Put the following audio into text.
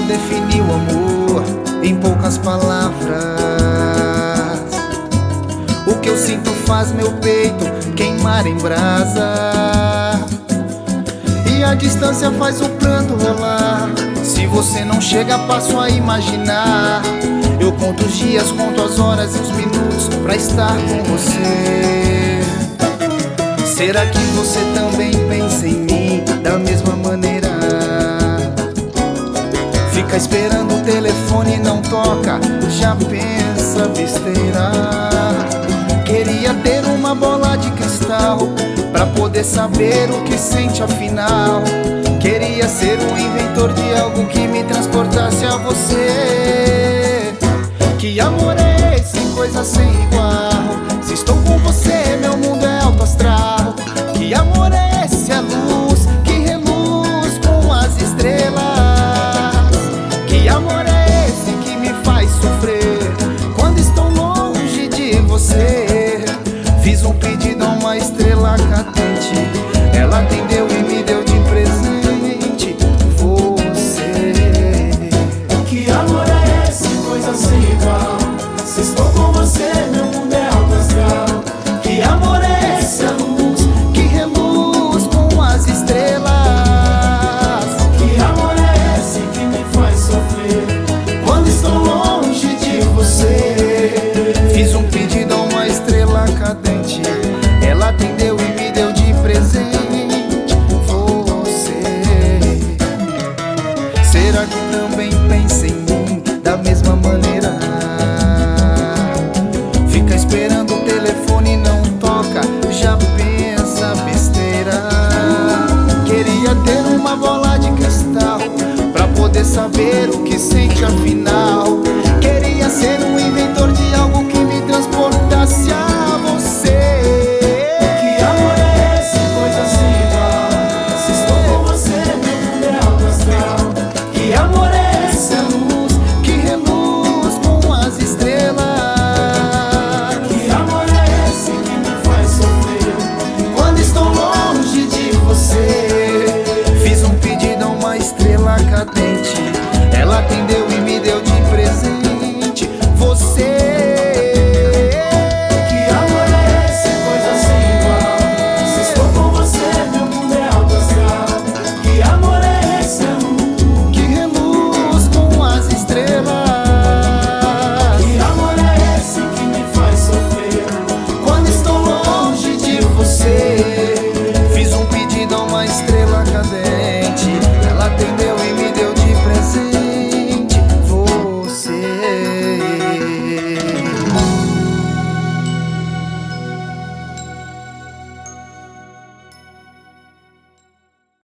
definir o amor em poucas palavras. O que eu sinto faz meu peito queimar em brasa, e a distância faz o pranto rolar. Se você não chega, passo a imaginar. Eu conto os dias, conto as horas e os minutos pra estar com você. Será que você também pensa em mim da mesma maneira? Fica esperando o telefone e não toca, já pensa besteira. Queria ter uma bola de cristal pra poder saber o que sente afinal. Queria ser o inventor de algo que me transportasse a você. Que amor é esse, coisa sem igual? Se estou com você, meu mundo é alto astral. Que amor é esse, a luz que reluz com as estrelas? Que amor é esse que me faz sofrer quando estou longe de você? Fiz um pedido a uma estrela cadente, ela atendeu e me deu de presente você. Que amor é esse, coisa sem igual? Se estou com você, meu mundo é alto astral. Que amor é esse, a luz que reluz com as estrelas? Que amor é esse que me faz sofrer Quando estou longe de você? Fiz um pedido a uma estrela cadente, ela atendeu e me deu de presente você. Será que também pensa em mim da mesma maneira? Fica esperando o telefone e não toca, já pensa besteira. Queria ter uma bola de cristal pra poder saber o que sente afinal. Queria ser um inventor de algo que me transportasse a você. Que amor é esse, coisa sem igual? Se estou com você, meu mundo é alto astral. Que amor é esse, a luz que reluz com as estrelas? Que amor é esse que me faz sofrer Quando estou longe de você? Fiz um pedido a uma estrela cadente, ela atendeu